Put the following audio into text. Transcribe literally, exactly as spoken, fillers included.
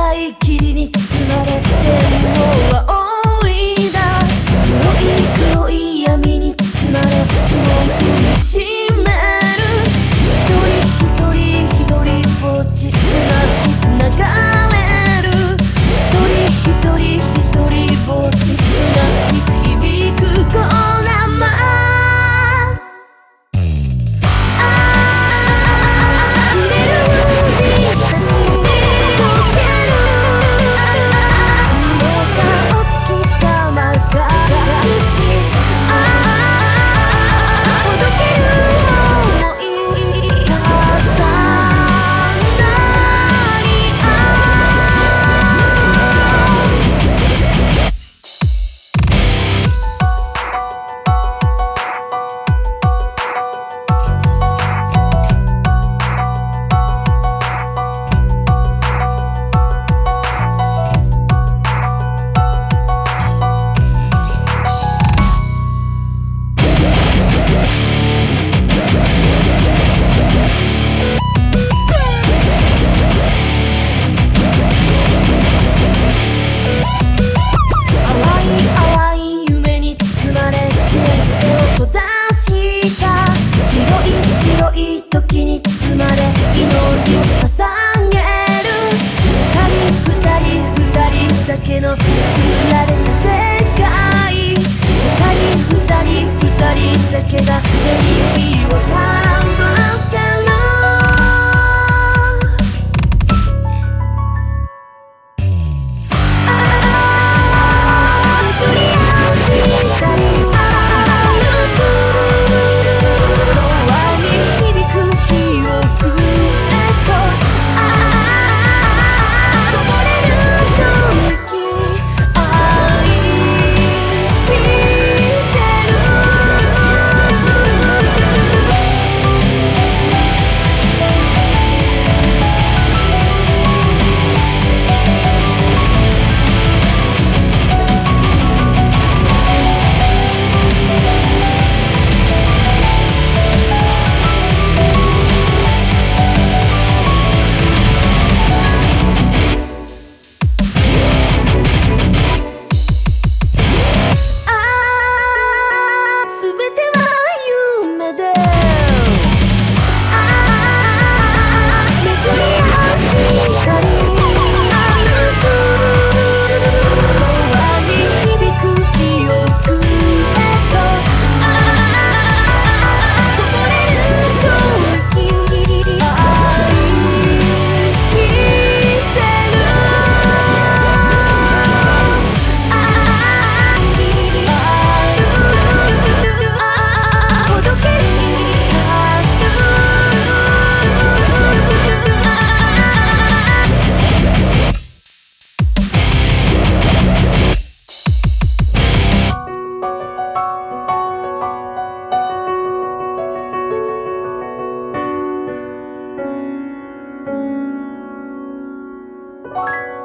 い霧に包まれてもう青いだ黒い黒い闇に包まれもう踏みしめる一人一人一人ぼっち虚しく流れる一人一人一人ぼっち虚しく響くこだま時に包まれ祈りを捧げる二人二人二人だけの作られた世界二人二人二人だけが手指を絡ませる巡り合う光you